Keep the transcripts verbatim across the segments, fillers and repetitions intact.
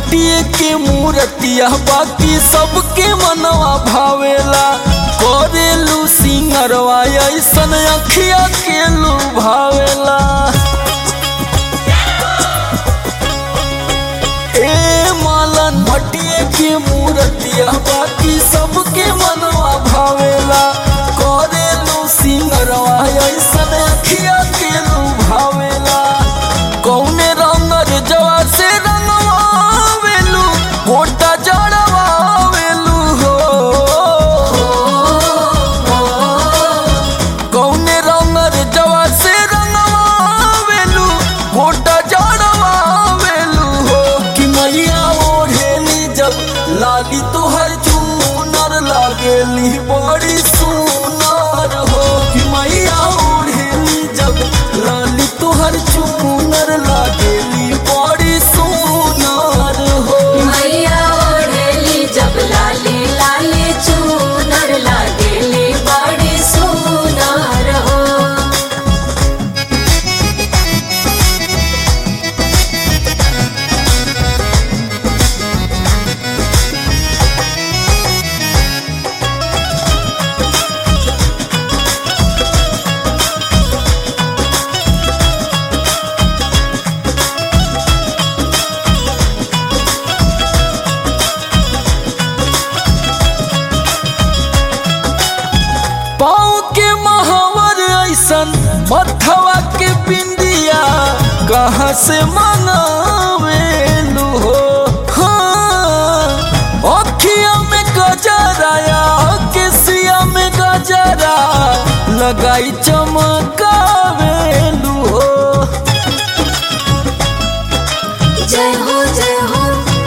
मटिए के मूर्तिया बाकी सबके मनवा भावेला। करेलू सिंगरवा ऐसन अखिया के लुभावेला। ए मालन मटिए के मूर्तिया बाकी सबके मनवा भावेला। करेलू सिंगरवा ऐसन अखिया के लुभावेला। कौने रंगर जवा से रंगवावेलू गोटा जड़वावेलू हो। कौने रंगर जवा से रंगवावेलू गोटा जड़वावेलू हो। कि मैया ओढ़ेली जब लाली तोहर चूनर लागेली बड़ी सुनर हो। कि मैया ओढ़ेली जब लाली तोहर चूनर लागेली बड़ी सुनर हो। मैया ओढ़ेली जब लाली लाली चूनर लागेली बड़ी सुनर हो। पाँव के महावर ऐसन मथवा के बिंदिया कहाँ से मंगावेलू हो। हाँ अखिया में गजराया केसिया में गजरा लगाई चमकावेलू हो। जय हो जय हो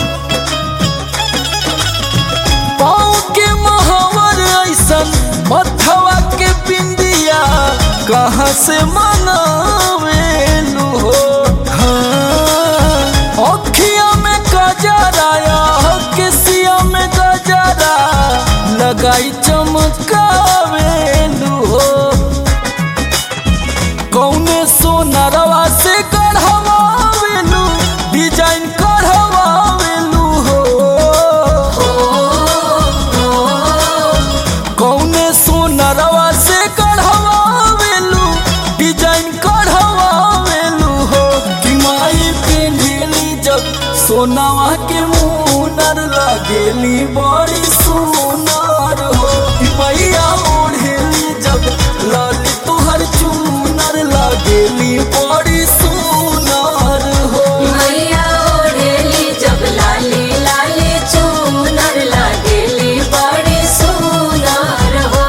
पाँव के महावर ऐसन मथवा के बिंदिया कहाँ से मंगावेलू हो। हाँ अखिया में गजराया केसिया में गजरा लगाई चमकावेलू हो। कौने सोनरवा से गढ़वावेलू डिजाइन करवावेलू हो। कौने सोनरवा से गढ़वावेलू डिजाइन करवावेलू हो। कि माई पेन्हेली जब सोनावा के मुनर लागेली बड़ी सुनर हो। कि मैया ओढ़ेली जब लाली तोहर चूनर लागेली बड़ी सुनर हो। मैया ओढ़ेली जब लाली लाली चूनर लागेली बड़ी सुनर हो।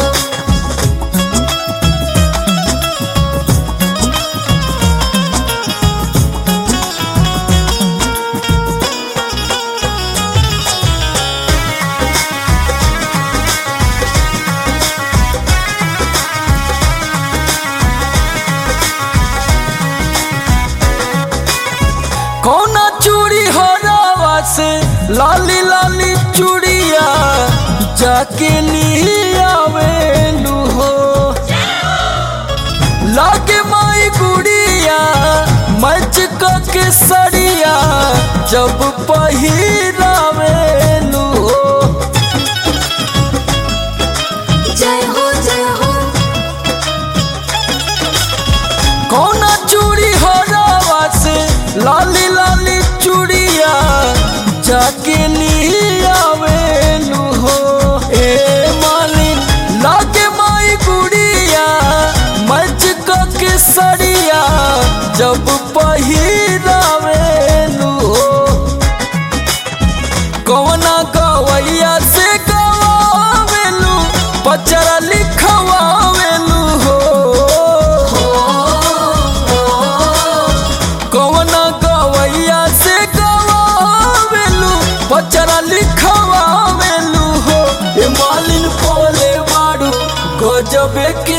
कौना चूड़ी हरावा से लाली लाली चूड़िया जाके लियावेलू हो। लागे माई गुड़िया मैच के सड़िया जब पहिरावेलू हो। जय हो जय हो कौना चूड़ी हरावा से लाली लाली चूड़िया जाके लियावेलू हो। ए मालिन लागे माई गुड़िया मैच के सड़िया जब पहिरावेलू हो। कौना गवैया से गवावेलू पचरा लिखवावेलू हो। कौना गवैया से गवावेलू पचरा लिखवावेलू हो। ए मालिन बोले बाड़ू गजबे के